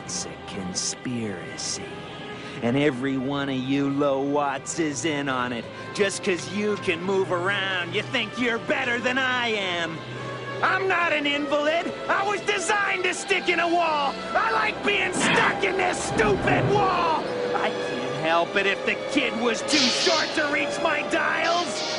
It's a conspiracy. And every one of you low-watts is in on it. Just 'cause you can move around, you think you're better than I am. I'm not an invalid. I was designed to stick in a wall. I like being stuck in this stupid wall. I can't help it if the kid was too short to reach my dials.